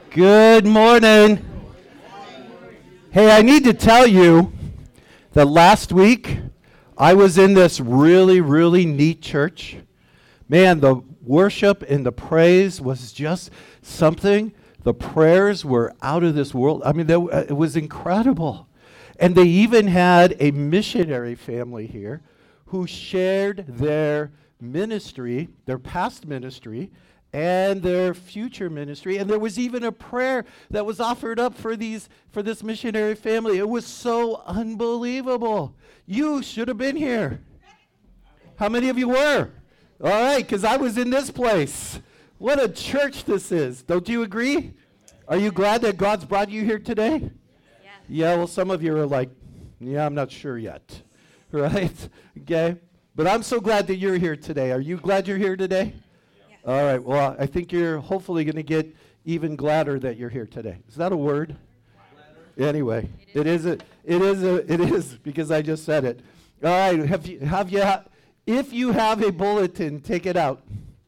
Good morning. Hey, I need to tell you that last week I was in this really, really neat church. Man, the worship and the praise was just something. The prayers were out of this world. I mean, it was incredible. And they even had a missionary family here who shared their ministry, their past ministry, and their future ministry. And there was even a prayer that was offered up for this missionary family. It was so unbelievable. You should have been here. How many of you were? All right, because I was in this place. What a church this is. Don't you agree? Are you glad that God's brought you here today? Yeah, well, some of you are like, yeah, I'm not sure yet. Right? Okay. But I'm so glad that you're here today. Are you glad you're here today? All right, well, I think you're hopefully going to get even gladder that you're here today. Is that a word? Anyway, it is because I just said it. All right, if you have a bulletin, take it out.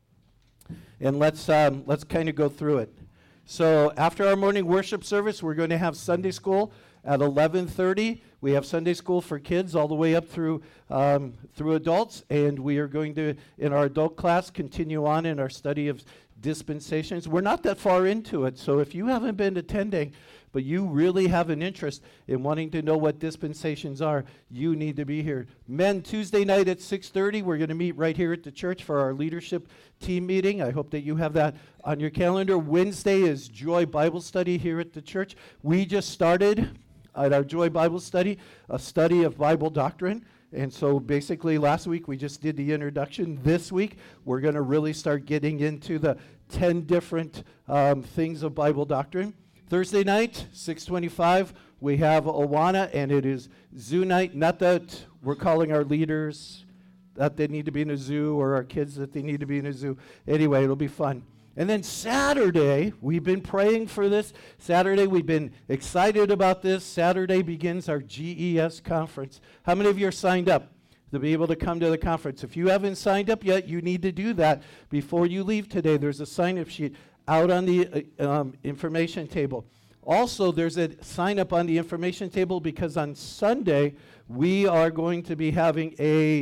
And let's kind of go through it. So after our morning worship service, we're going to have Sunday school at 11:30. We have Sunday school for kids all the way up through adults, and we are going to, in our adult class, continue on in our study of dispensations. We're not that far into it, so if you haven't been attending, but you really have an interest in wanting to know what dispensations are, you need to be here. Men, Tuesday night at 6:30, we're going to meet right here at the church for our leadership team meeting. I hope that you have that on your calendar. Wednesday is Joy Bible Study here at the church. We just started at our Joy Bible Study a study of Bible doctrine. And so basically last week we just did the introduction. This week we're going to really start getting into the 10 different things of Bible doctrine. Thursday night, 6:25, we have Awana, and it is zoo night. Not that we're calling our leaders that they need to be in a zoo or our kids that they need to be in a zoo. Anyway, it'll be fun. And then Saturday, we've been praying for this. Saturday, we've been excited about this. Saturday begins our GES conference. How many of you are signed up to be able to come to the conference? If you haven't signed up yet, you need to do that before you leave today. There's a sign-up sheet out on the information table. Also, there's a sign-up on the information table because on Sunday, we are going to be having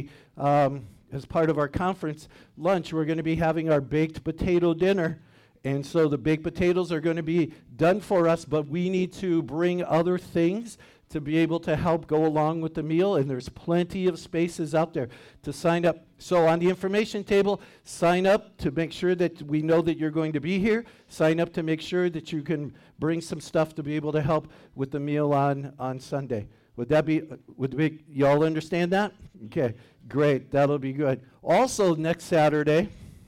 as part of our conference lunch, we're going to be having our baked potato dinner. And so the baked potatoes are going to be done for us, but we need to bring other things to be able to help go along with the meal, and there's plenty of spaces out there to sign up. So on the information table, sign up to make sure that we know that you're going to be here. Sign up to make sure that you can bring some stuff to be able to help with the meal on Sunday. Would y'all understand that? Okay, great, that'll be good. Also next Saturday,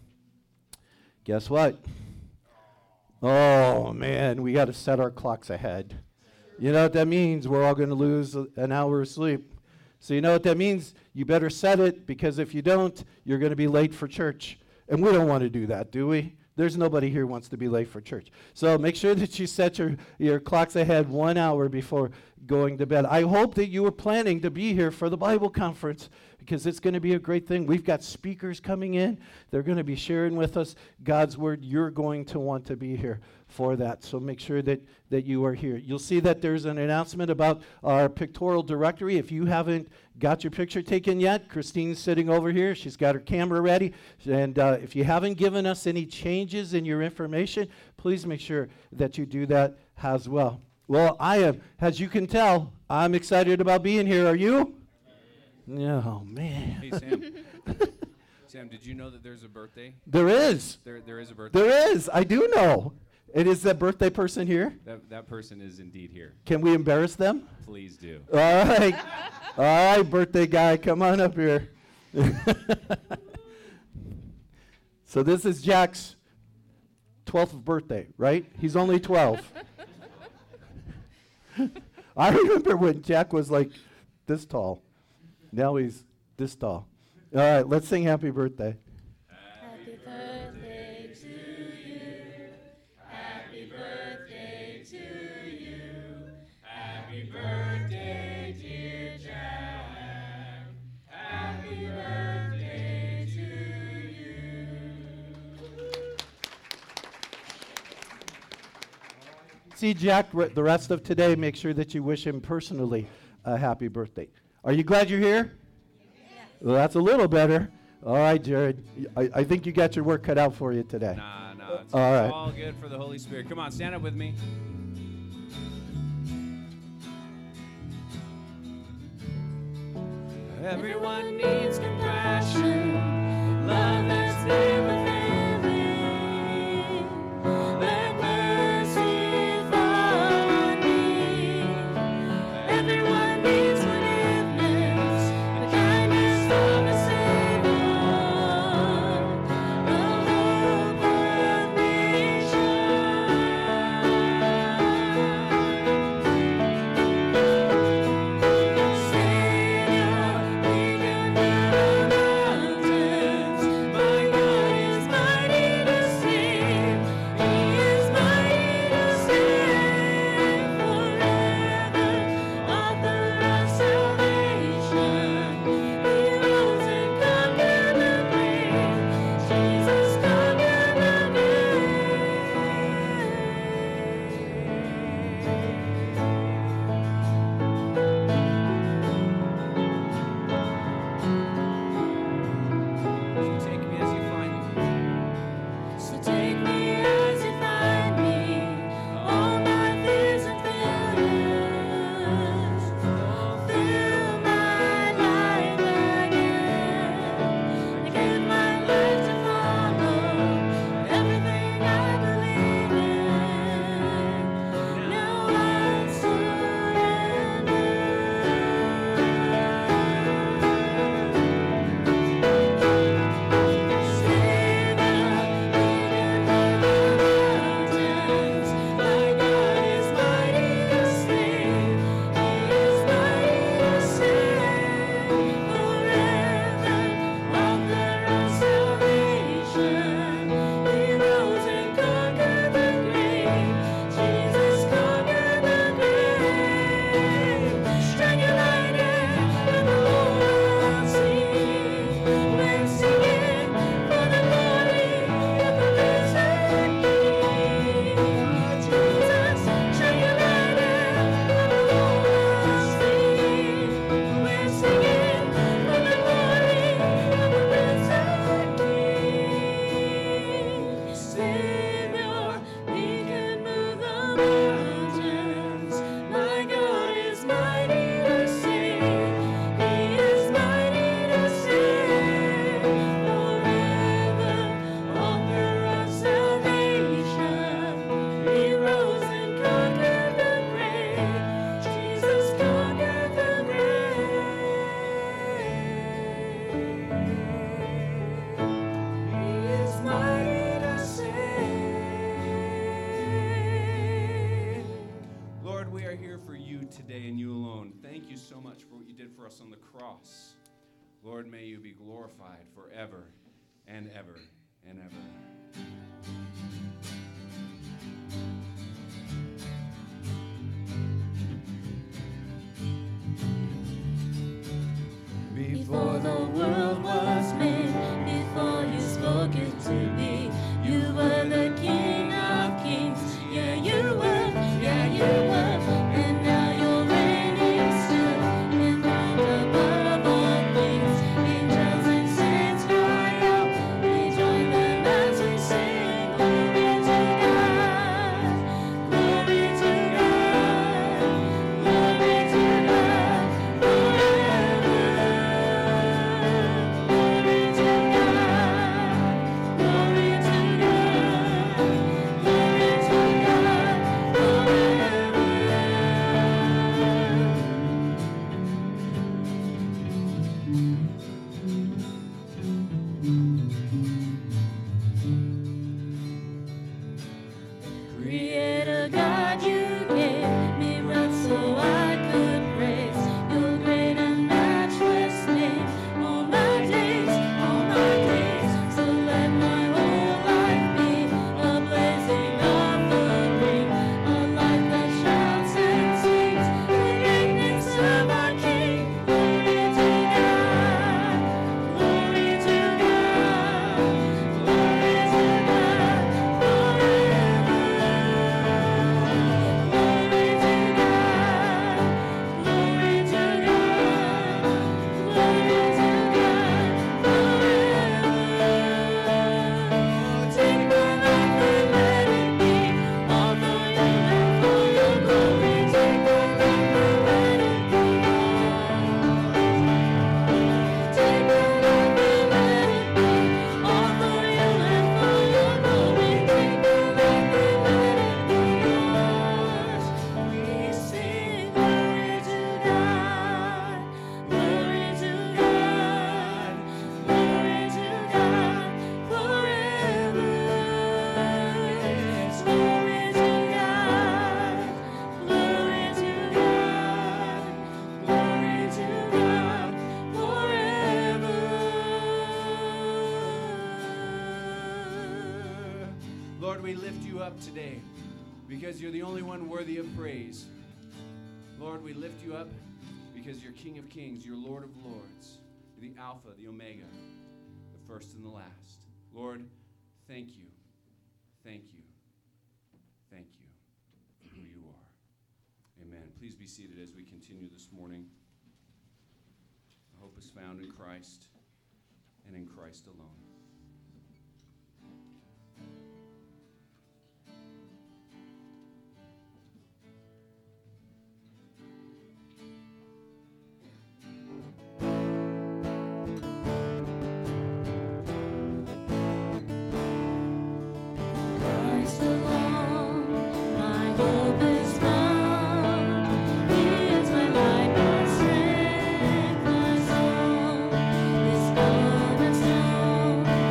guess what? Oh man, we got to set our clocks ahead. You know what that means? We're all going to lose an hour of sleep. So you know what that means? You better set it, because if you don't, you're going to be late for church. And we don't want to do that, do we? There's nobody here who wants to be late for church. So make sure that you set your clocks ahead 1 hour before going to bed. I hope that you were planning to be here for the Bible conference, because it's going to be a great thing. We've got speakers coming in. They're going to be sharing with us God's word. You're going to want to be here for that. So make sure that you are here. You'll see that there's an announcement about our pictorial directory. If you haven't got your picture taken yet, Christine's sitting over here. She's got her camera ready. And if you haven't given us any changes in your information, please make sure that you do that as well. Well, I am, as you can tell, I'm excited about being here. Are you? Oh, man. Hey, Sam. Sam, did you know that there's a birthday? There is. There is a birthday? There is. I do know. And is that birthday person here? That person is indeed here. Can we embarrass them? Please do. All right. All right, birthday guy, come on up here. So this is Jack's 12th birthday, right? He's only 12. I remember when Jack was like this tall. Now he's this tall. All right, let's sing happy birthday. Happy birthday to you. Happy birthday to you. Happy birthday, dear Jack. Happy birthday to you. see Jack the rest of today, make sure that you wish him personally a happy birthday. Are you glad you're here? Yeah. Well, that's a little better. All right, Jared. I think you got your work cut out for you today. Nah, it's All right. all good for the Holy Spirit. Come on, stand up with me. Everyone needs compassion, love that's never failing. Let mercy fall on me. Everyone needs forgiveness, the kindness of a Savior, the hope of Lord, may you be glorified forever and ever and ever. Before the world was made, before you spoke it to be, you were the King of Kings. Yeah, you were, yeah, you were. And now you're reigning still, enthroned above all things. Angels and saints cry out, we join them as we sing. Glory to God, glory to God, glory to God, forever. Glory to God, glory to God, glory to God, forever. Creator God, you gave me breath so I could praise your great and matchless name. All my days, so let my whole life be a blazing offering, a life that shouts and sings the greatness of our King. Glory to God, glory to God, glory to God, forever. you up today because you're the only one worthy of praise. Lord, we lift you up because you're King of Kings, you're Lord of Lords, you're the Alpha, the Omega, the first and the last. Lord, thank you, thank you, thank you for who you are. Amen. Please be seated as we continue this morning. Hope is found in Christ and in Christ alone. Christ alone, my hope is found. He is my light, my strength, my soul. His cornerstone,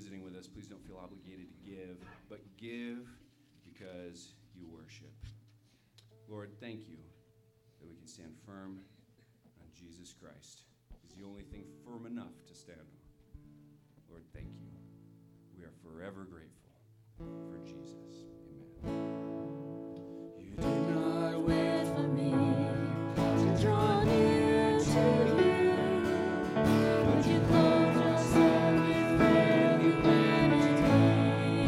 visiting with us, please don't feel obligated to give, but give because you worship. Lord, thank you that we can stand firm on Jesus Christ. He's the only thing firm enough to stand on. Lord, thank you. We are forever grateful for Jesus. Amen. You did not Wait for me to draw near to you. Would you clothe yourself with frail humanity?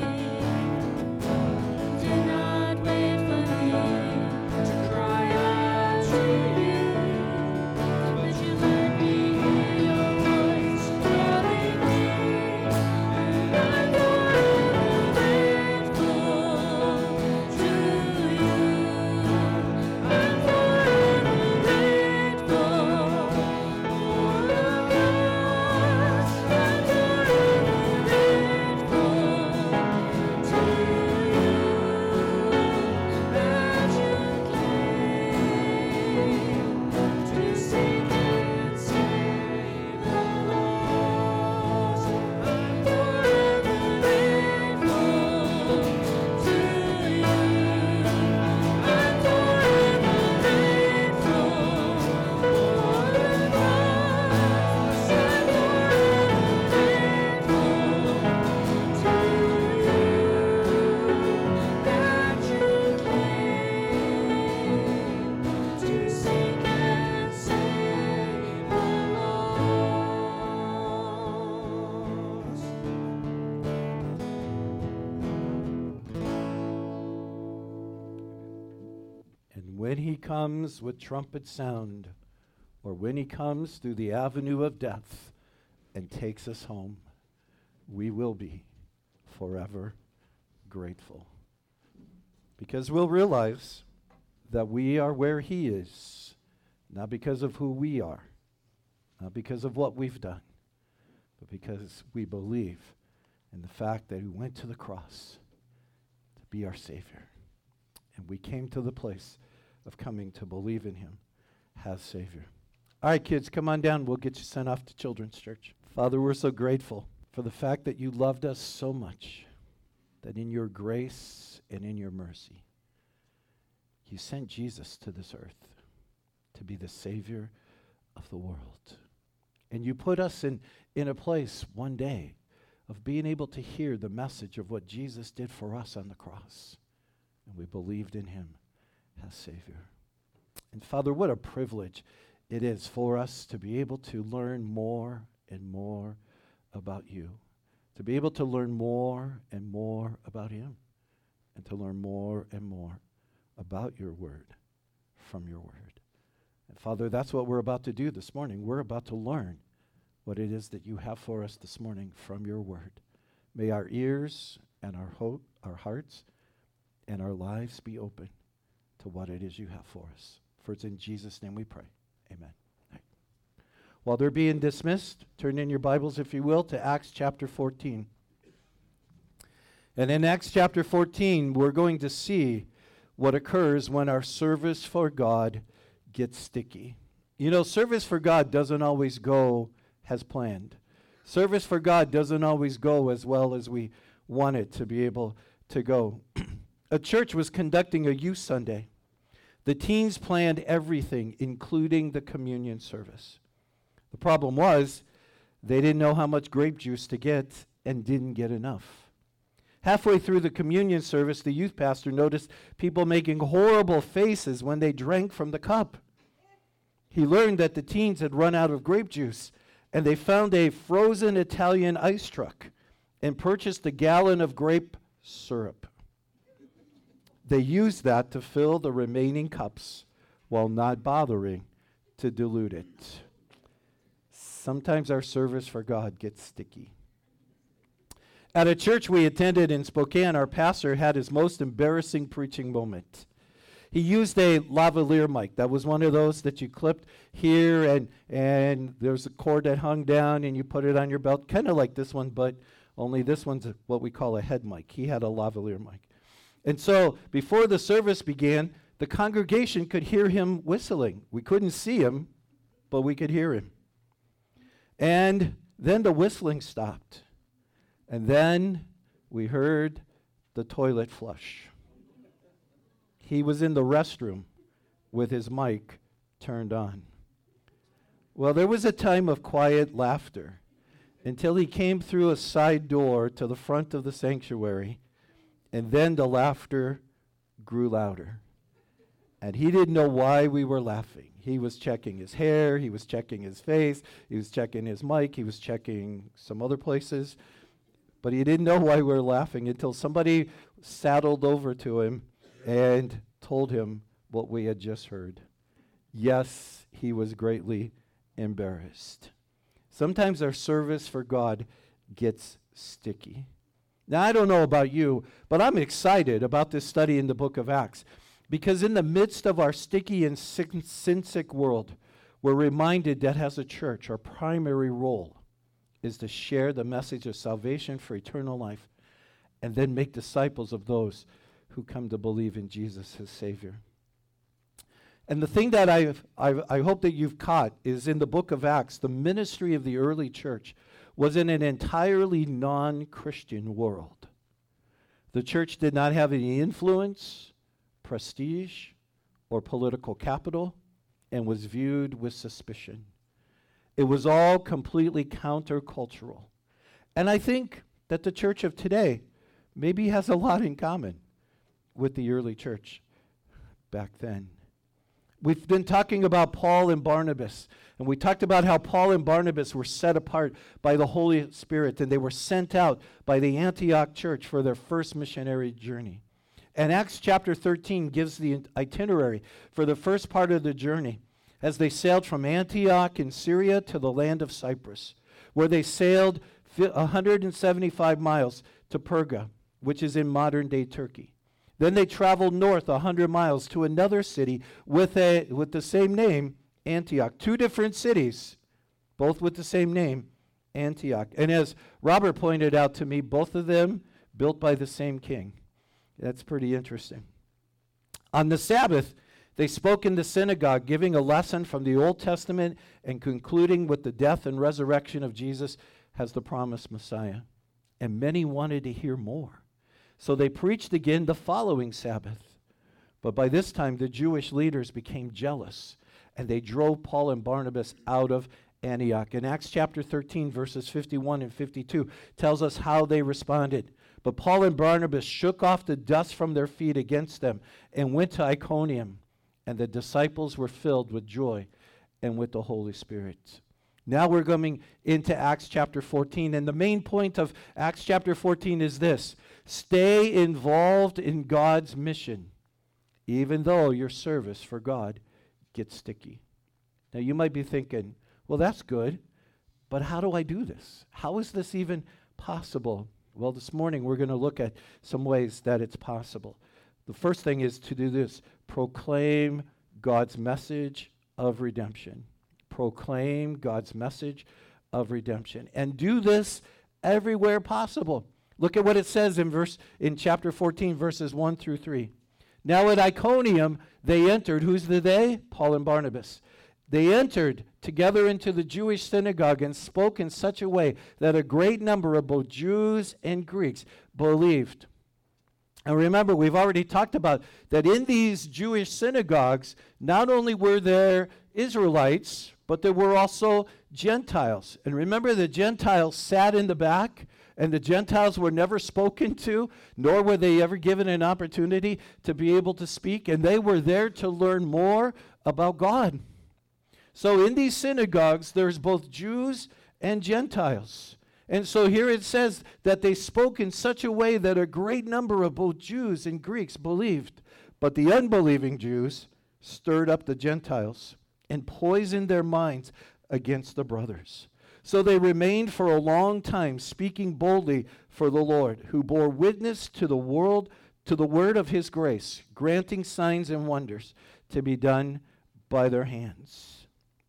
Do not wait for me to cry out to you. Would you let me hear your voice calling me? And I'm forever grateful to you. I'm forever grateful for the past. I'm forever grateful to you that you came to seek and save the lost. I'm forever grateful to you. I'm forever grateful for the past. I'm forever grateful to you that you came to seek and save the lost. And when he comes with trumpet sound, or when he comes through the avenue of death and takes us home, we will be forever grateful. Because we'll realize that we are where he is, not because of who we are, not because of what we've done, but because we believe in the fact that he went to the cross to be our Savior. And we came to the place of coming to believe in him as Savior. All right, kids, come on down. We'll get you sent off to Children's Church. Father, we're so grateful for the fact that you loved us so much that in your grace and in your mercy, you sent Jesus to this earth to be the Savior of the world. And you put us in a place one day of being able to hear the message of what Jesus did for us on the cross. And we believed in him as Savior. And Father, what a privilege it is for us to be able to learn more and more about you, to be able to learn more and more about him, and to learn more and more about your word from your word. And Father, that's what we're about to do this morning. We're about to learn what it is that you have for us this morning from your word. May our ears and our hearts and our lives be open to what it is you have for us. For it's in Jesus' name we pray. Amen. Right. While they're being dismissed, turn in your Bibles, if you will, to Acts chapter 14. And in Acts chapter 14, we're going to see what occurs when our service for God gets sticky. You know, service for God doesn't always go as planned. Service for God doesn't always go as well as we want it to be able to go. A church was conducting a youth Sunday. The teens planned everything, including the communion service. The problem was they didn't know how much grape juice to get and didn't get enough. Halfway through the communion service, the youth pastor noticed people making horrible faces when they drank from the cup. He learned that the teens had run out of grape juice, and they found a frozen Italian ice truck and purchased a gallon of grape syrup. They used that to fill the remaining cups while not bothering to dilute it. Sometimes our service for God gets sticky. At a church we attended in Spokane, our pastor had his most embarrassing preaching moment. He used a lavalier mic. That was one of those that you clipped here, and there's a cord that hung down, and you put it on your belt, kind of like this one, but only this one's what we call a head mic. He had a lavalier mic. And so before the service began, the congregation could hear him whistling. We couldn't see him, but we could hear him. And then the whistling stopped. And then we heard the toilet flush. He was in the restroom with his mic turned on. Well, there was a time of quiet laughter until he came through a side door to the front of the sanctuary, and then the laughter grew louder. And he didn't know why we were laughing. He was checking his hair, he was checking his face, he was checking his mic, he was checking some other places, but he didn't know why we were laughing until somebody saddled over to him and told him what we had just heard. Yes, he was greatly embarrassed. Sometimes our service for God gets sticky. Now, I don't know about you, but I'm excited about this study in the book of Acts, because in the midst of our sticky and sin-sick world, we're reminded that as a church, our primary role is to share the message of salvation for eternal life and then make disciples of those who come to believe in Jesus as Savior. And the thing that I hope that you've caught is in the book of Acts, the ministry of the early church was in an entirely non-Christian world. The church did not have any influence, prestige, or political capital, and was viewed with suspicion. It was all completely countercultural. And I think that the church of today maybe has a lot in common with the early church back then. We've been talking about Paul and Barnabas, and we talked about how Paul and Barnabas were set apart by the Holy Spirit, and they were sent out by the Antioch church for their first missionary journey. And Acts chapter 13 gives the itinerary for the first part of the journey as they sailed from Antioch in Syria to the land of Cyprus, where they sailed 175 miles to Perga, which is in modern-day Turkey. Then they traveled north 100 miles to another city with the same name, Antioch. Two different cities, both with the same name, Antioch. And as Robert pointed out to me, both of them built by the same king. That's pretty interesting. On the Sabbath, they spoke in the synagogue, giving a lesson from the Old Testament and concluding with the death and resurrection of Jesus as the promised Messiah. And many wanted to hear more. So they preached again the following Sabbath. But by this time, the Jewish leaders became jealous, and they drove Paul and Barnabas out of Antioch. And Acts chapter 13, verses 51 and 52 tells us how they responded. But Paul and Barnabas shook off the dust from their feet against them and went to Iconium, and the disciples were filled with joy and with the Holy Spirit. Now we're coming into Acts chapter 14, and the main point of Acts chapter 14 is this: stay involved in God's mission, even though your service for God gets sticky. Now you might be thinking, well, that's good, but how do I do this? How is this even possible? Well, this morning we're going to look at some ways that it's possible. The first thing is to do this: proclaim God's message of redemption. Proclaim God's message of redemption. And do this everywhere possible. Look at what it says in chapter 14, verses 1 through 3. Now at Iconium they entered. Who's the they? Paul and Barnabas. They entered together into the Jewish synagogue and spoke in such a way that a great number of both Jews and Greeks believed. And remember, we've already talked about that in these Jewish synagogues, not only were there Israelites, but there were also Gentiles. And remember, the Gentiles sat in the back, and the Gentiles were never spoken to, nor were they ever given an opportunity to be able to speak, and they were there to learn more about God. So in these synagogues, there's both Jews and Gentiles. And so here it says that they spoke in such a way that a great number of both Jews and Greeks believed. But the unbelieving Jews stirred up the Gentiles and poisoned their minds against the brothers. So they remained for a long time, speaking boldly for the Lord, who bore witness to the word of his grace, granting signs and wonders to be done by their hands.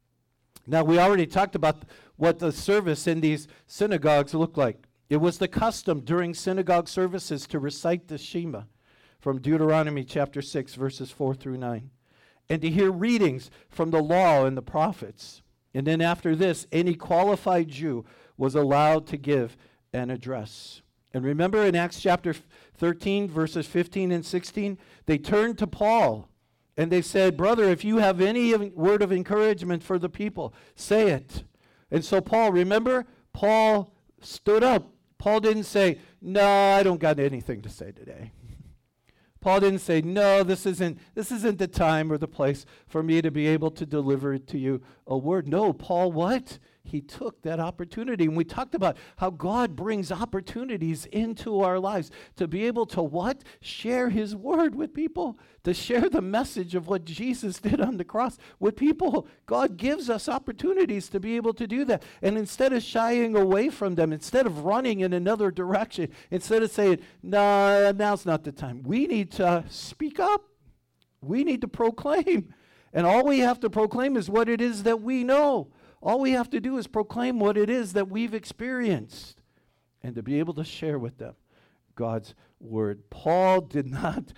Now, we already talked about what the service in these synagogues looked like. It was the custom during synagogue services to recite the Shema from Deuteronomy chapter 6, verses 4 through 9, and to hear readings from the law and the prophets. And then after this, any qualified Jew was allowed to give and address. And remember in Acts chapter 13, verses 15 and 16, they turned to Paul and they said, brother, if you have any word of encouragement for the people, say it. And so Paul, remember, Paul stood up. Paul didn't say, no, I don't got anything to say today. Paul didn't say, no, this isn't the time or the place for me to be able to deliver to you a word. No, Paul what? He took that opportunity. And we talked about how God brings opportunities into our lives to be able to what? Share his word with people, to share the message of what Jesus did on the cross with people. God gives us opportunities to be able to do that. And instead of shying away from them, instead of running in another direction, instead of saying, no, now's not the time, we need to speak up. We need to proclaim. And all we have to proclaim is what it is that we know. All we have to do is proclaim what it is that we've experienced and to be able to share with them God's word. Paul did not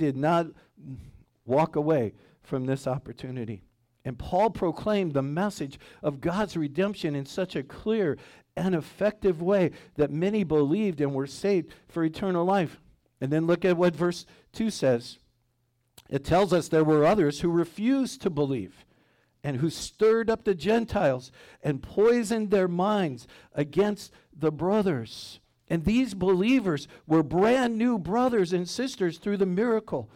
walk away from this opportunity. And Paul proclaimed the message of God's redemption in such a clear and effective way that many believed and were saved for eternal life. And then look at what verse 2 says. It tells us there were others who refused to believe and who stirred up the Gentiles and poisoned their minds against the brothers. And these believers were brand new brothers and sisters through the miracle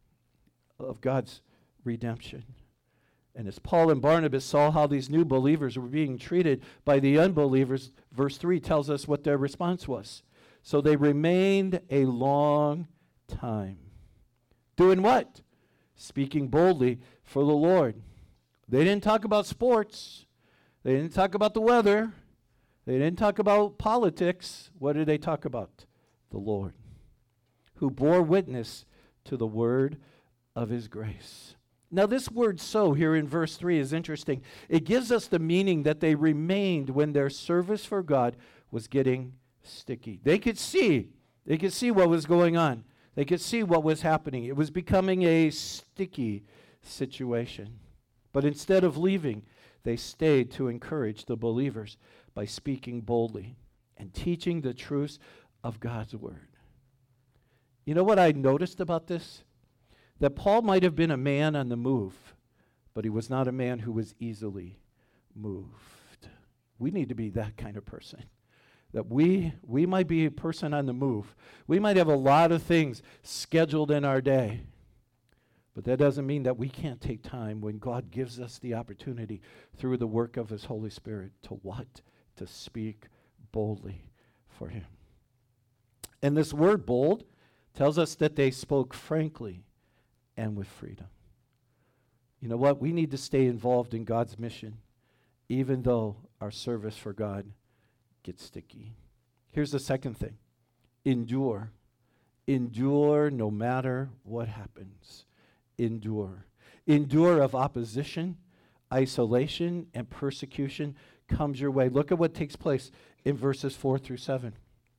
of God's redemption. And as Paul and Barnabas saw how these new believers were being treated by the unbelievers, verse 3 tells us what their response was. So they remained a long time. Doing what? Speaking boldly for the Lord. They didn't talk about sports. They didn't talk about the weather. They didn't talk about politics. What did they talk about? The Lord, who bore witness to the word of his grace. Now this word so here in verse 3 is interesting. It gives us the meaning that they remained when their service for God was getting sticky. They could see what was going on. They could see what was happening. It was becoming a sticky situation. But instead of leaving, they stayed to encourage the believers by speaking boldly and teaching the truths of God's word. You know what I noticed about this? That Paul might have been a man on the move, but he was not a man who was easily moved. We need to be that kind of person. That we might be a person on the move. We might have a lot of things scheduled in our day. But that doesn't mean that we can't take time when God gives us the opportunity through the work of his Holy Spirit to what? To speak boldly for him. And this word bold tells us that they spoke frankly and with freedom. You know what? We need to stay involved in God's mission, even though our service for God gets sticky. Here's the second thing. Endure. Endure no matter what happens. Endure. Endure of opposition, isolation, and persecution comes your way. Look at what takes place in verses 4 through 7.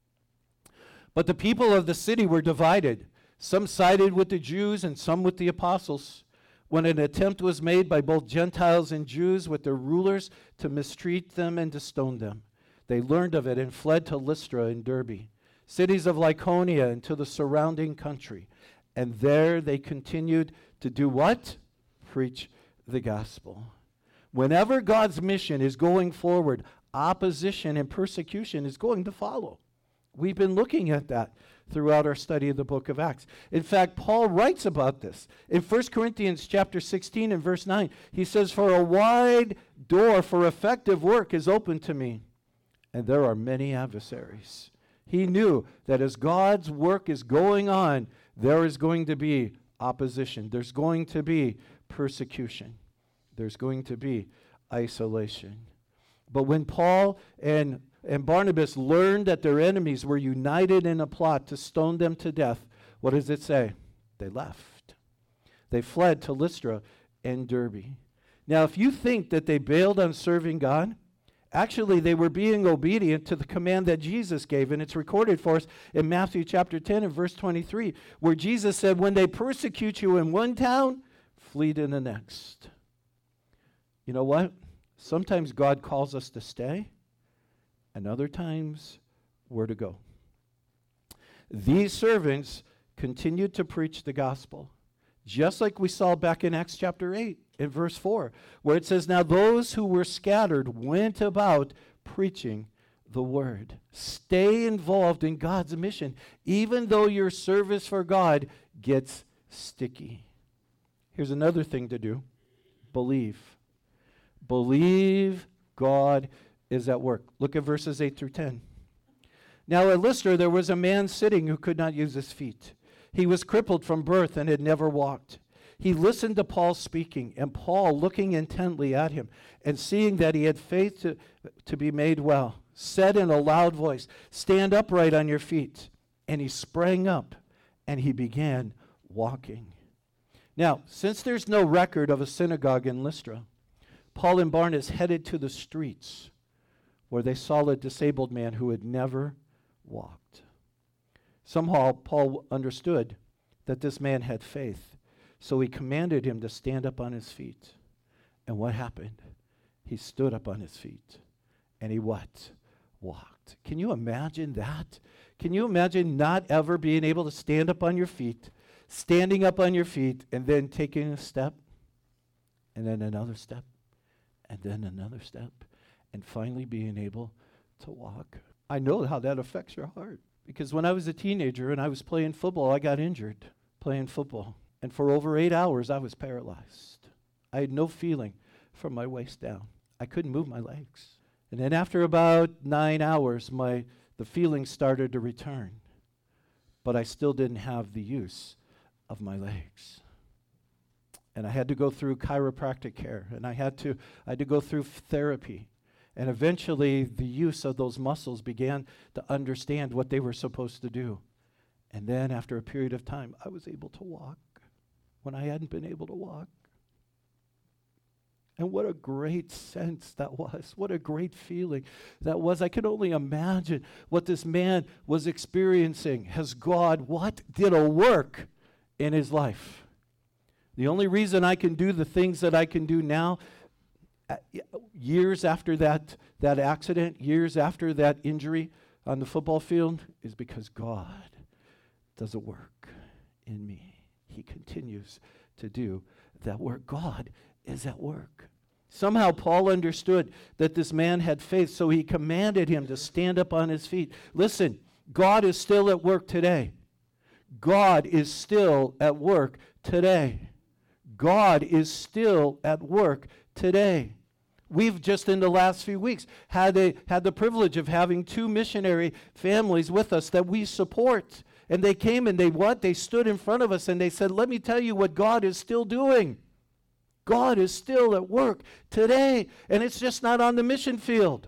But the people of the city were divided. Some sided with the Jews and some with the apostles. When an attempt was made by both Gentiles and Jews with their rulers to mistreat them and to stone them, they learned of it and fled to Lystra and Derbe, cities of Lycaonia, and to the surrounding country. And there they continued to do what? Preach the gospel. Whenever God's mission is going forward, opposition and persecution is going to follow. We've been looking at that throughout our study of the book of Acts. In fact, Paul writes about this. In 1 Corinthians chapter 16 and verse 9, he says, "For a wide door for effective work is open to me, and there are many adversaries." He knew that as God's work is going on, there is going to be opposition. There's going to be persecution. There's going to be isolation. But when Paul and Barnabas learned that their enemies were united in a plot to stone them to death, what does it say? They left. They fled to Lystra and Derbe. Now, if you think that they bailed on serving God, actually, they were being obedient to the command that Jesus gave, and it's recorded for us in Matthew chapter 10 and verse 23, where Jesus said, when they persecute you in one town, flee to the next. You know what? Sometimes God calls us to stay, and other times were to go. These servants continued to preach the gospel, just like we saw back in Acts chapter 8 in verse 4, where it says, now those who were scattered went about preaching the word. Stay involved in God's mission, even though your service for God gets sticky. Here's another thing to do. Believe. Believe God is at work. Look at verses 8 through 10. Now at Lystra there was a man sitting who could not use his feet. He was crippled from birth and had never walked. He listened to Paul speaking, and Paul, looking intently at him and seeing that he had faith to be made well, said in a loud voice, stand upright on your feet. And he sprang up and he began walking. Now, since there's no record of a synagogue in Lystra, Paul and Barnabas headed to the streets where they saw a disabled man who had never walked. Somehow, Paul understood that this man had faith, so he commanded him to stand up on his feet. And what happened? He stood up on his feet, and he what? Walked. Can you imagine that? Can you imagine not ever being able to stand up on your feet, standing up on your feet, and then taking a step, and then another step, and then another step, and finally being able to walk? I know how that affects your heart, because when I was a teenager and I was playing football, I got injured playing football. And for over 8 hours, I was paralyzed. I had no feeling from my waist down. I couldn't move my legs. And then after about 9 hours, the feelings started to return. But I still didn't have the use of my legs. And I had to go through chiropractic care, and I had to go through therapy. And eventually, the use of those muscles began to understand what they were supposed to do. And then after a period of time, I was able to walk when I hadn't been able to walk. And what a great sense that was. What a great feeling that was. I could only imagine what this man was experiencing as God, did a work in his life. The only reason I can do the things that I can do now, years after that accident, years after that injury on the football field, is because God does a work in me. He continues to do that work. God is at work. Somehow Paul understood that this man had faith, so he commanded him to stand up on his feet. Listen, God is still at work today. God is still at work today. God is still at work today. We've just in the last few weeks had the privilege of having 2 missionary families with us that we support. And they came and they stood in front of us and they said, let me tell you what God is still doing. God is still at work today, and it's just not on the mission field.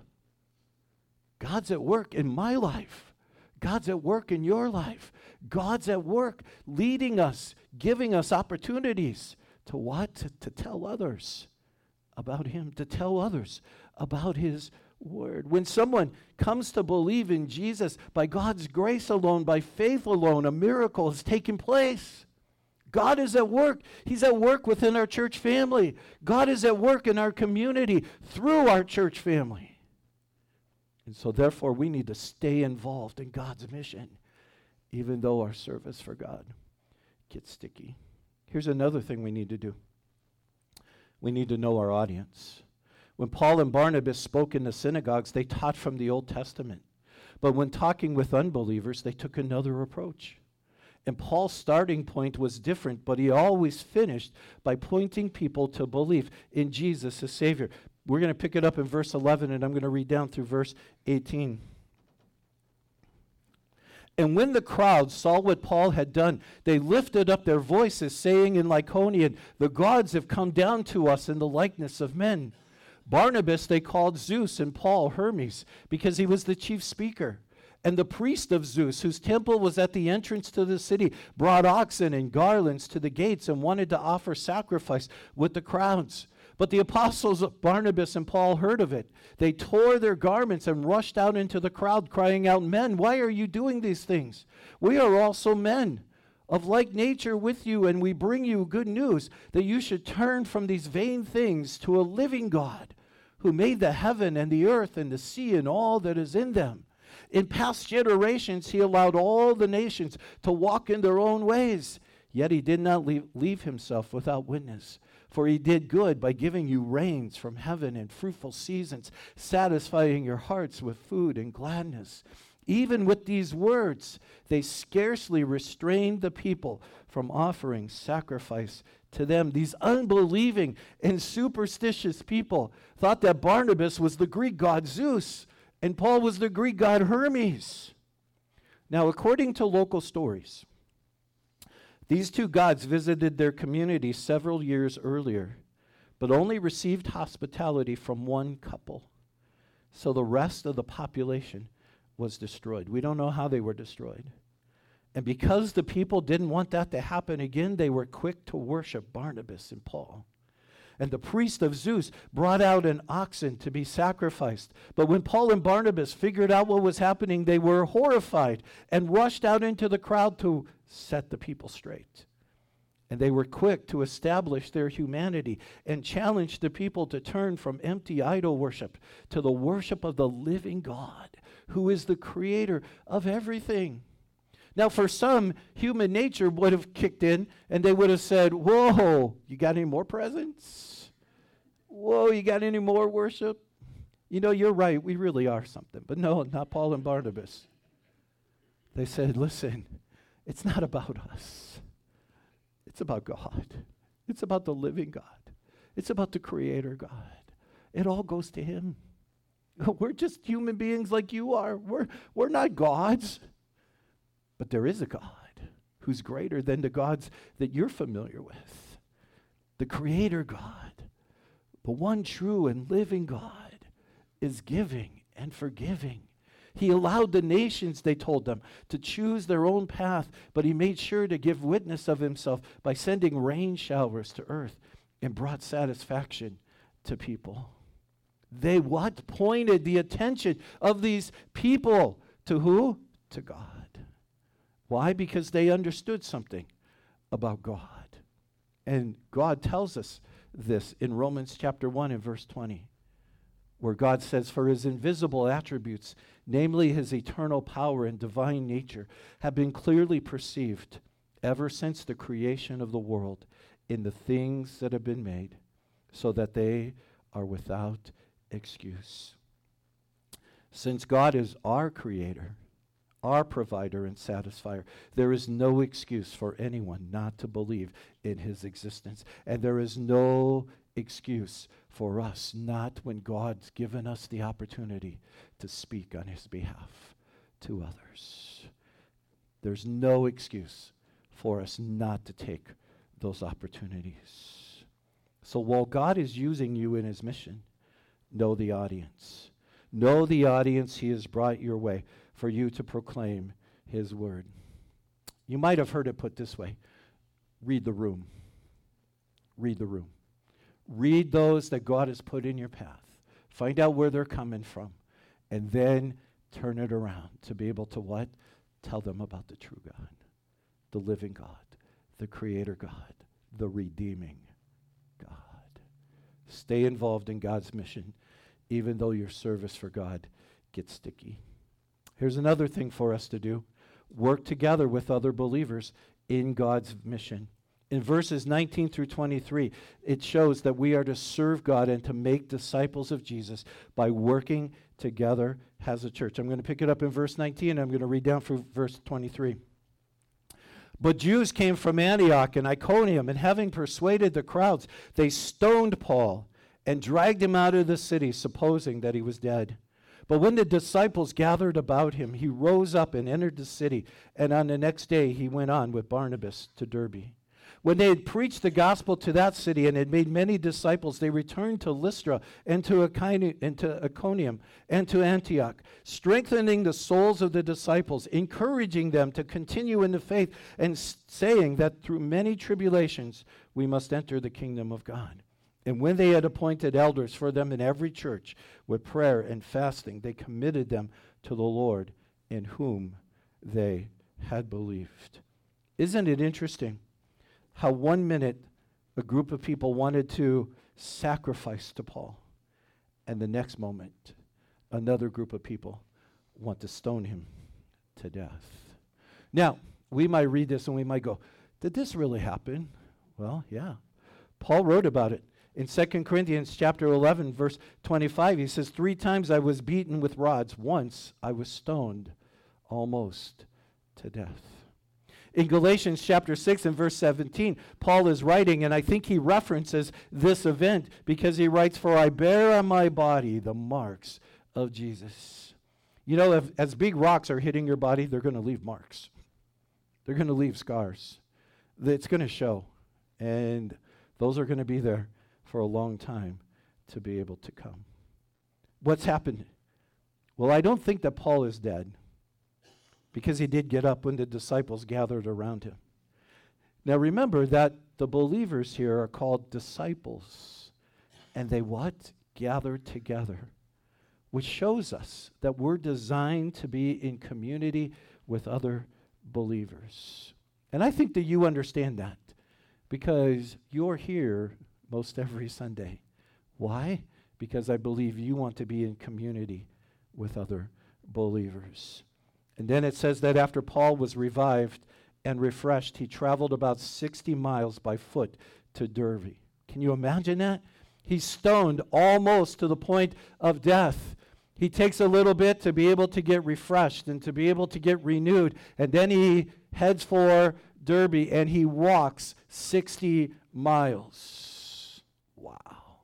God's at work in my life. God's at work in your life. God's at work leading us, giving us opportunities to what? To tell others about Him, to tell others about His word. When someone comes to believe in Jesus by God's grace alone, by faith alone, a miracle has taken place. God is at work. He's at work within our church family. God is at work in our community through our church family. And so therefore we need to stay involved in God's mission, even though our service for God gets sticky. Here's another thing we need to do. We need to know our audience. When Paul and Barnabas spoke in the synagogues, they taught from the Old Testament. But when talking with unbelievers, they took another approach. And Paul's starting point was different, but he always finished by pointing people to belief in Jesus as Savior. We're going to pick it up in verse 11, and I'm going to read down through verse 18. And when the crowd saw what Paul had done, they lifted up their voices, saying in Lycaonian, the gods have come down to us in the likeness of men. Barnabas they called Zeus, and Paul Hermes, because he was the chief speaker. And the priest of Zeus, whose temple was at the entrance to the city, brought oxen and garlands to the gates and wanted to offer sacrifice with the crowds. But the apostles Barnabas and Paul heard of it. They tore their garments and rushed out into the crowd, crying out, men, why are you doing these things? We are also men of like nature with you, and we bring you good news that you should turn from these vain things to a living God, who made the heaven and the earth and the sea and all that is in them. In past generations, he allowed all the nations to walk in their own ways. Yet he did not leave himself without witness. For he did good by giving you rains from heaven and fruitful seasons, satisfying your hearts with food and gladness. Even with these words, they scarcely restrained the people from offering sacrifice to them. These unbelieving and superstitious people thought that Barnabas was the Greek god Zeus and Paul was the Greek god Hermes. Now, according to local stories, these two gods visited their community several years earlier, but only received hospitality from one couple. So the rest of the population was destroyed. We don't know how they were destroyed. And because the people didn't want that to happen again, they were quick to worship Barnabas and Paul. And the priest of Zeus brought out an oxen to be sacrificed. But when Paul and Barnabas figured out what was happening, they were horrified and rushed out into the crowd to set the people straight. And they were quick to establish their humanity and challenge the people to turn from empty idol worship to the worship of the living God, who is the creator of everything. Now, for some, human nature would have kicked in, and they would have said, whoa, you got any more presents? Whoa, you got any more worship? You know, you're right, we really are something. But no, not Paul and Barnabas. They said, listen, it's not about us. It's about God. It's about the living God. It's about the creator God. It all goes to him. We're just human beings like you are. We're not gods. But there is a God who's greater than the gods that you're familiar with. The creator God, the one true and living God, is giving and forgiving. He allowed the nations, they told them, to choose their own path, but he made sure to give witness of himself by sending rain showers to earth and brought satisfaction to people. They what? Pointed the attention of these people to who? To God. Why? Because they understood something about God. And God tells us this in Romans chapter 1 and verse 20, where God says, for his invisible attributes, namely his eternal power and divine nature, have been clearly perceived ever since the creation of the world in the things that have been made, so that they are without excuse. Since God is our creator, our provider and satisfier, there is no excuse for anyone not to believe in his existence. And there is no excuse for us not, when God's given us the opportunity to speak on his behalf to others. There's no excuse for us not to take those opportunities. So while God is using you in his mission, know the audience. Know the audience he has brought your way for you to proclaim his word. You might have heard it put this way. Read the room. Read the room. Read those that God has put in your path. Find out where they're coming from. And then turn it around to be able to what? Tell them about the true God, the living God, the creator God, the redeeming God. Stay involved in God's mission, even though your service for God gets sticky. Here's another thing for us to do. Work together with other believers in God's mission. In verses 19 through 23, it shows that we are to serve God and to make disciples of Jesus by working together as a church. I'm going to pick it up in verse 19, and I'm going to read down through verse 23. But Jews came from Antioch and Iconium, and having persuaded the crowds, they stoned Paul and dragged him out of the city, supposing that he was dead. But when the disciples gathered about him, he rose up and entered the city, and on the next day he went on with Barnabas to Derbe. When they had preached the gospel to that city and had made many disciples, they returned to Lystra and to Iconium and to Antioch, strengthening the souls of the disciples, encouraging them to continue in the faith, and saying that through many tribulations we must enter the kingdom of God. And when they had appointed elders for them in every church, with prayer and fasting, they committed them to the Lord, in whom they had believed. Isn't it interesting how 1 minute a group of people wanted to sacrifice to Paul, and the next moment another group of people want to stone him to death. Now, we might read this and we might go, did this really happen? Well, yeah. Paul wrote about it. In 2 Corinthians chapter 11, verse 25, he says, 3 times I was beaten with rods. Once I was stoned almost to death. In Galatians chapter 6 and verse 17, Paul is writing, and I think he references this event because he writes, for I bear on my body the marks of Jesus. You know, as big rocks are hitting your body, they're going to leave marks. They're going to leave scars. It's going to show. And those are going to be there for a long time to be able to come. What's happened? Well, I don't think that Paul is dead, because he did get up when the disciples gathered around him. Now remember that the believers here are called disciples. And they what? Gathered together. Which shows us that we're designed to be in community with other believers. And I think that you understand that, because you're here most every Sunday. Why? Because I believe you want to be in community with other believers. And then it says that after Paul was revived and refreshed, he traveled about 60 miles by foot to Derbe. Can you imagine that? He's stoned almost to the point of death. He takes a little bit to be able to get refreshed and to be able to get renewed. And then he heads for Derbe and he walks 60 miles. Wow.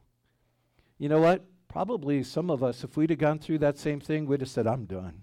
You know what? Probably some of us, if we'd have gone through that same thing, we'd have said, I'm done.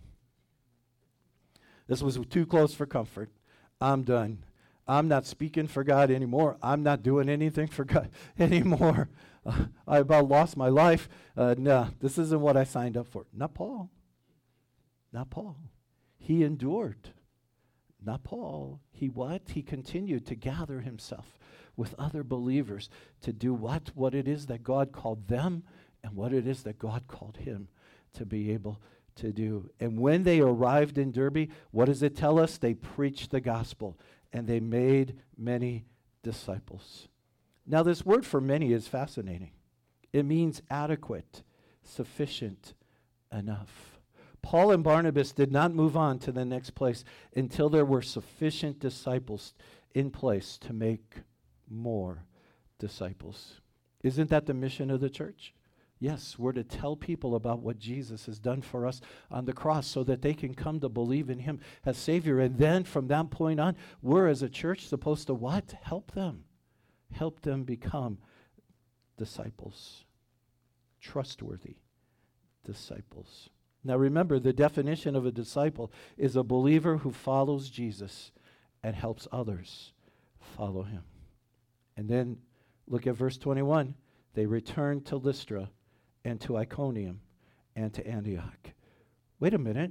This was too close for comfort. I'm done. I'm not speaking for God anymore. I'm not doing anything for God anymore. I about lost my life. No, this isn't what I signed up for. Not Paul. Not Paul. He endured. Not Paul. He what? He continued to gather himself with other believers to do what? What it is that God called them and what it is that God called him to be able to do. And when they arrived in Derbe, what does it tell us? They preached the gospel and they made many disciples. Now this word for many is fascinating. It means adequate, sufficient, enough. Paul and Barnabas did not move on to the next place until there were sufficient disciples in place to make more disciples. Isn't that the mission of the church? Yes, we're to tell people about what Jesus has done for us on the cross so that they can come to believe in him as Savior. And then from that point on, we're as a church supposed to what? Help them. Help them become disciples. Trustworthy disciples. Now remember, the definition of a disciple is a believer who follows Jesus and helps others follow him. And then look at verse 21. They returned to Lystra and to Iconium and to Antioch. Wait a minute.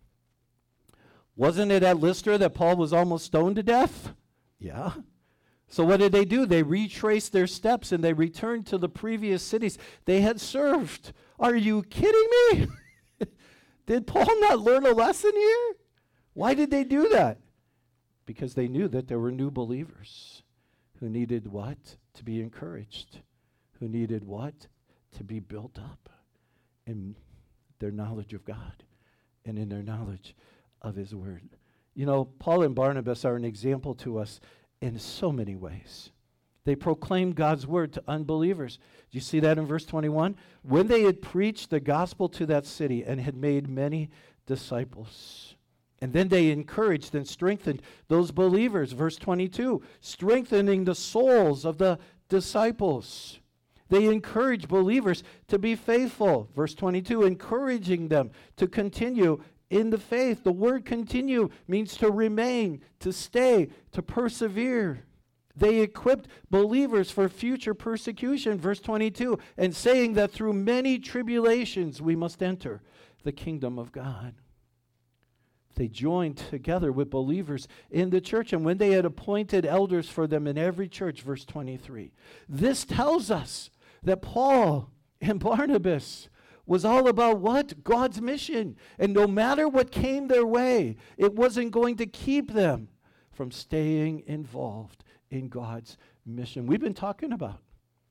Wasn't it at Lystra that Paul was almost stoned to death? Yeah. So what did they do? They retraced their steps and they returned to the previous cities they had served. Are you kidding me? Did Paul not learn a lesson here? Why did they do that? Because they knew that there were new believers who needed what? To be encouraged. Who needed what? To be built up in their knowledge of God and in their knowledge of his word. You know, Paul and Barnabas are an example to us in so many ways. They proclaimed God's word to unbelievers. Do you see that in verse 21? When they had preached the gospel to that city and had made many disciples. And then they encouraged and strengthened those believers. Verse 22, strengthening the souls of the disciples. They encourage believers to be faithful. Verse 22, encouraging them to continue in the faith. The word continue means to remain, to stay, to persevere. They equipped believers for future persecution. Verse 22, and saying that through many tribulations we must enter the kingdom of God. They joined together with believers in the church, and when they had appointed elders for them in every church, verse 23. This tells us that Paul and Barnabas was all about what? God's mission. And no matter what came their way, it wasn't going to keep them from staying involved in God's mission. We've been talking about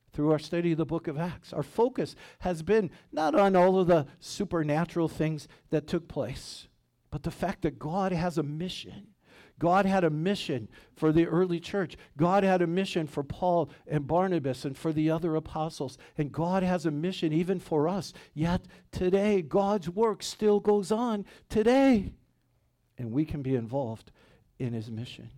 through our study of the book of Acts. Our focus has been not on all of the supernatural things that took place, but the fact that God has a mission. God had a mission for the early church. God had a mission for Paul and Barnabas and for the other apostles. And God has a mission even for us. Yet today, God's work still goes on today. And we can be involved in his mission.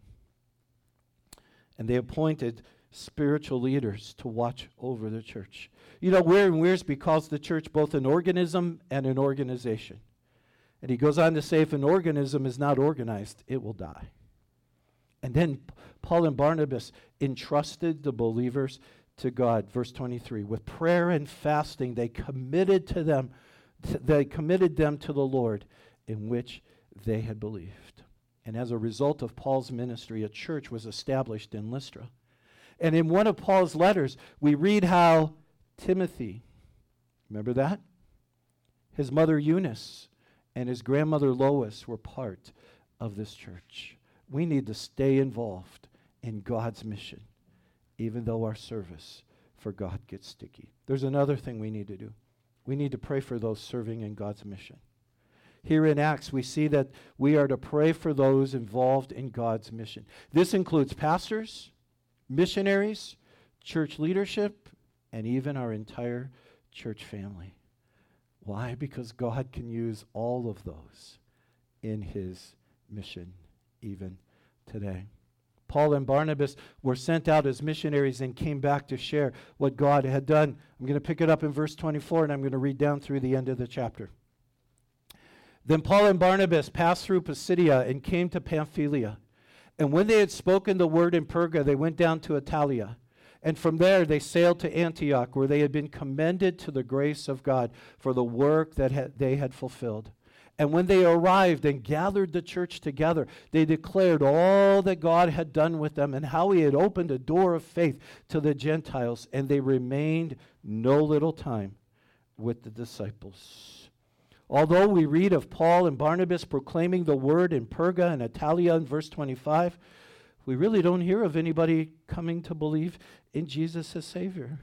And they appointed spiritual leaders to watch over the church. You know, Wiersbe calls the church both an organism and an organization. And he goes on to say, if an organism is not organized, it will die. And then Paul and Barnabas entrusted the believers to God. Verse 23, with prayer and fasting, they committed them to the Lord in which they had believed. And as a result of Paul's ministry, a church was established in Lystra. And in one of Paul's letters, we read how Timothy, remember that? His mother Eunice and his grandmother Lois were part of this church. We need to stay involved in God's mission, even though our service for God gets sticky. There's another thing we need to do. We need to pray for those serving in God's mission. Here in Acts, we see that we are to pray for those involved in God's mission. This includes pastors, missionaries, church leadership, and even our entire church family. Why? Because God can use all of those in his mission even today. Paul and Barnabas were sent out as missionaries and came back to share what God had done. I'm going to pick it up in verse 24, and I'm going to read down through the end of the chapter. Then Paul and Barnabas passed through Pisidia and came to Pamphylia. And when they had spoken the word in Perga, they went down to Attalia. And from there they sailed to Antioch, where they had been commended to the grace of God for the work that they had fulfilled. And when they arrived and gathered the church together, they declared all that God had done with them and how he had opened a door of faith to the Gentiles. And they remained no little time with the disciples. Although we read of Paul and Barnabas proclaiming the word in Perga and Attalia in verse 25, we really don't hear of anybody coming to believe in Jesus as Savior.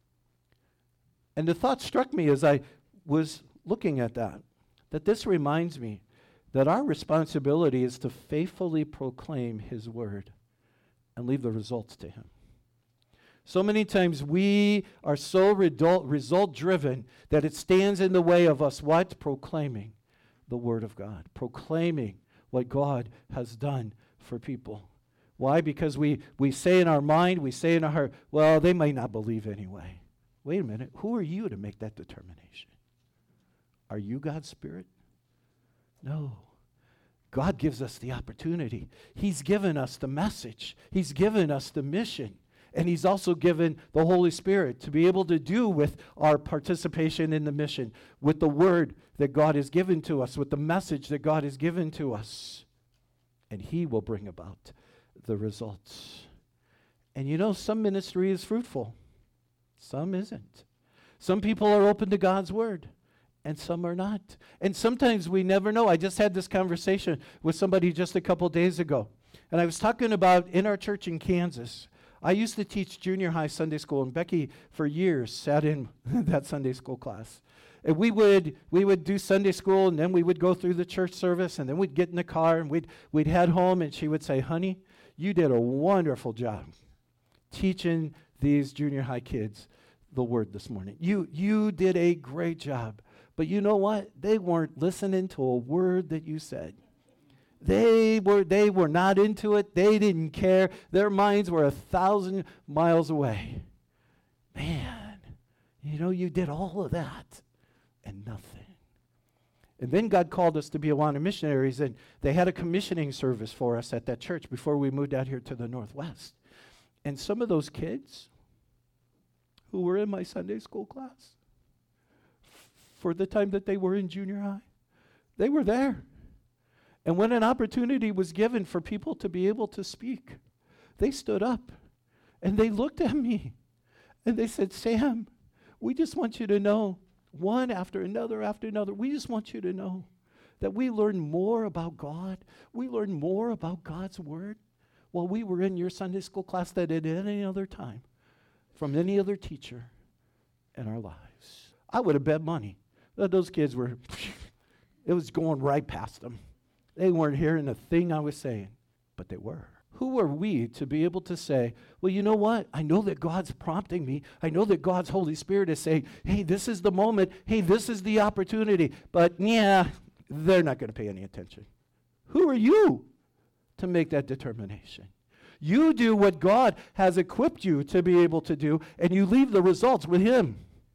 And the thought struck me as I was looking at that this reminds me that our responsibility is to faithfully proclaim his word and leave the results to him. So many times we are so result-driven that it stands in the way of us what? Proclaiming the word of God. Proclaiming what God has done for people. Why? Because we say in our mind, we say in our heart, well, they might not believe anyway. Wait a minute. Who are you to make that determination? Are you God's Spirit? No. God gives us the opportunity. He's given us the message. He's given us the mission. And he's also given the Holy Spirit to be able to do with our participation in the mission, with the word that God has given to us, with the message that God has given to us. And he will bring about the results. And you know, some ministry is fruitful. Some isn't. Some people are open to God's word, and some are not. And sometimes we never know. I just had this conversation with somebody just a couple days ago. And I was talking about in our church in Kansas, I used to teach junior high Sunday school, and Becky for years sat in that Sunday school class. And we would do Sunday school, and then we would go through the church service, and then we'd get in the car, and we'd head home, and she would say, honey, you did a wonderful job teaching these junior high kids the word this morning. You did a great job. But you know what? They weren't listening to a word that you said. They were not into it. They didn't care. Their minds were 1,000 miles away. Man, you know, you did all of that and nothing. And then God called us to be Awana missionaries, and they had a commissioning service for us at that church before we moved out here to the Northwest. And some of those kids who were in my Sunday school class, for the time that they were in junior high, they were there. And when an opportunity was given for people to be able to speak, they stood up and they looked at me and they said, Sam, we just want you to know, one after another, we just want you to know that we learned more about God. We learned more about God's word while we were in your Sunday school class than at any other time. from any other teacher in our lives. I would have bet money that those kids were, it was going right past them. They weren't hearing a thing I was saying, but they were. Who are we to be able to say, well, you know what? I know that God's prompting me. I know that God's Holy Spirit is saying, hey, this is the moment. Hey, this is the opportunity. But yeah, they're not going to pay any attention. Who are you to make that determination? You do what God has equipped you to be able to do, and you leave the results with Him.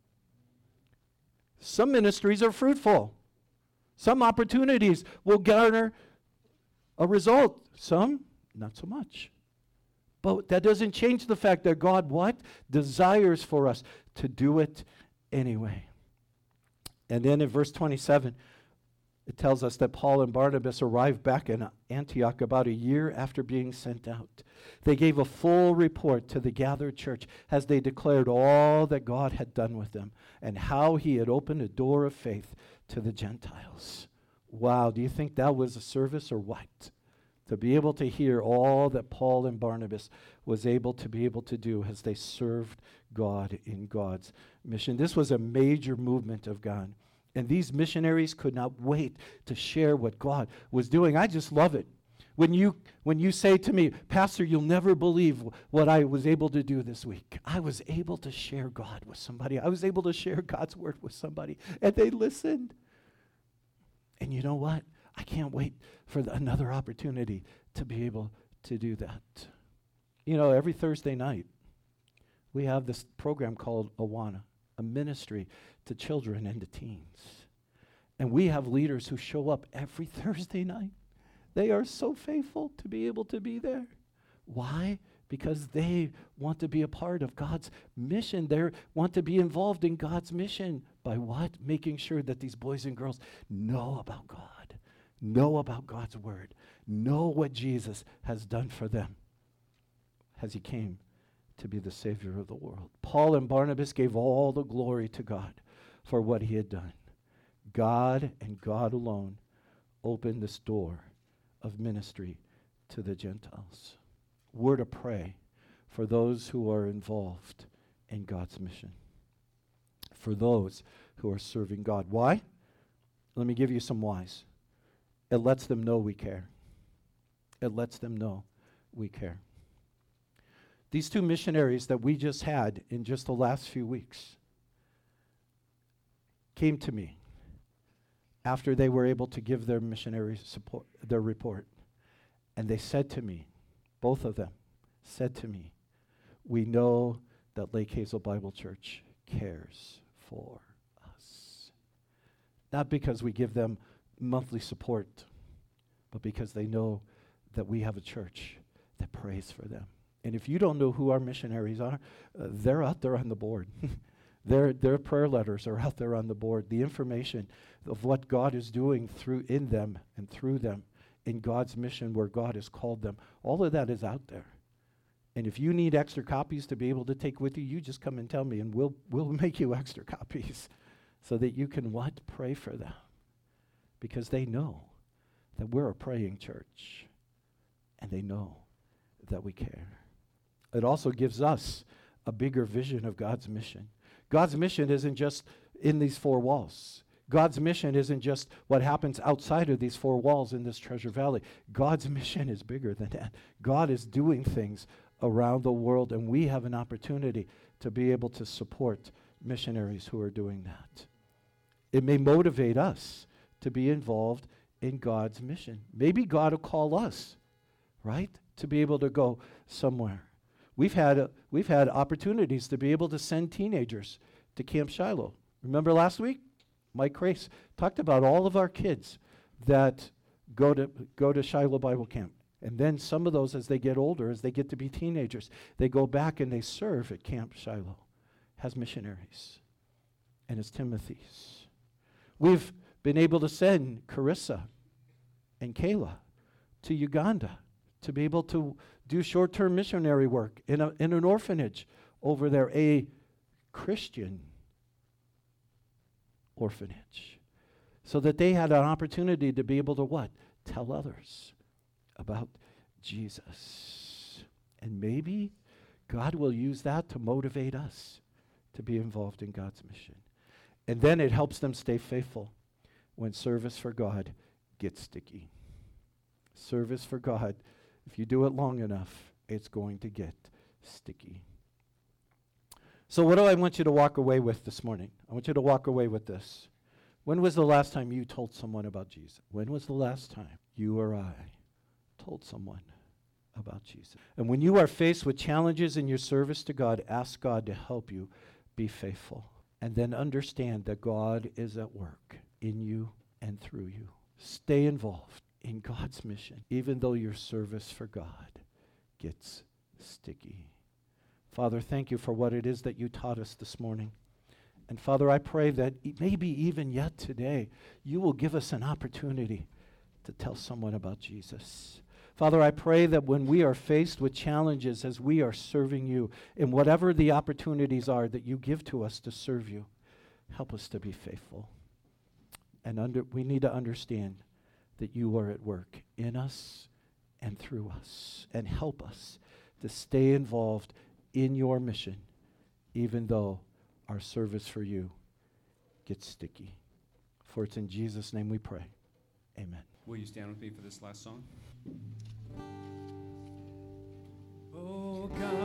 Some ministries are fruitful. Some opportunities will garner a result. Some, not so much. But that doesn't change the fact that God, what? Desires for us to do it anyway. And then in verse 27, it tells us that Paul and Barnabas arrived back in Antioch about a year after being sent out. They gave a full report to the gathered church as they declared all that God had done with them and how He had opened a door of faith to the Gentiles. Wow, do you think that was a service or what? To be able to hear all that Paul and Barnabas was able to be able to do as they served God in God's mission. This was a major movement of God. And these missionaries could not wait to share what God was doing. I just love it. When you say to me, Pastor, you'll never believe what I was able to do this week. I was able to share God with somebody. I was able to share God's word with somebody. And they listened. And you know what? I can't wait for another opportunity to be able to do that. You know, every Thursday night, we have this program called Awana, a ministry to children and to teens. And we have leaders who show up every Thursday night. They are so faithful to be able to be there. Why? Because they want to be a part of God's mission. They want to be involved in God's mission. By what? Making sure that these boys and girls know about God, know about God's word, know what Jesus has done for them as He came to be the Savior of the world. Paul and Barnabas gave all the glory to God for what He had done. God and God alone opened this door of ministry to the Gentiles. We're to pray for those who are involved in God's mission, for those who are serving God. Why? Let me give you some whys. It lets them know we care. It lets them know we care. These two missionaries that we just had in just the last few weeks came to me after they were able to give their missionary support, their report. And they said to me, both of them said to me, we know that Lake Hazel Bible Church cares for us. Not because we give them monthly support, but because they know that we have a church that prays for them. And if you don't know who our missionaries are, they're out there on the board. Their prayer letters are out there on the board. The information of what God is doing in them and through them in God's mission where God has called them, all of that is out there. And if you need extra copies to be able to take with you, you just come and tell me, and we'll make you extra copies so that you can what? Pray for them. Because they know that we're a praying church, and they know that we care. It also gives us a bigger vision of God's mission. God's mission isn't just in these four walls. God's mission isn't just what happens outside of these four walls in this Treasure Valley. God's mission is bigger than that. God is doing things around the world, and we have an opportunity to be able to support missionaries who are doing that. It may motivate us to be involved in God's mission. Maybe God will call us, right, to be able to go somewhere. We've had opportunities to be able to send teenagers to Camp Shiloh. Remember last week? Mike Crace talked about all of our kids that go to Shiloh Bible Camp. And then some of those, as they get older, as they get to be teenagers, they go back and they serve at Camp Shiloh as missionaries and as Timothy's. We've been able to send Carissa and Kayla to Uganda to be able to do short-term missionary work in an orphanage over there, a Christian orphanage, so that they had an opportunity to be able to what? Tell others about Jesus. And maybe God will use that to motivate us to be involved in God's mission. And then it helps them stay faithful when service for God gets sticky. Service for God, if you do it long enough, it's going to get sticky. So what do I want you to walk away with this morning? I want you to walk away with this. When was the last time you told someone about Jesus? When was the last time you or I told someone about Jesus? And when you are faced with challenges in your service to God, ask God to help you be faithful. And then understand that God is at work in you and through you. Stay involved in God's mission, even though your service for God gets sticky. Father, thank you for what it is that you taught us this morning. And Father, I pray that maybe even yet today, you will give us an opportunity to tell someone about Jesus. Father, I pray that when we are faced with challenges as we are serving you, in whatever the opportunities are that you give to us to serve you, help us to be faithful. And we need to understand that you are at work in us and through us. And help us to stay involved in your mission, even though our service for you gets sticky. For it's in Jesus' name we pray. Amen. Will you stand with me for this last song? Oh God.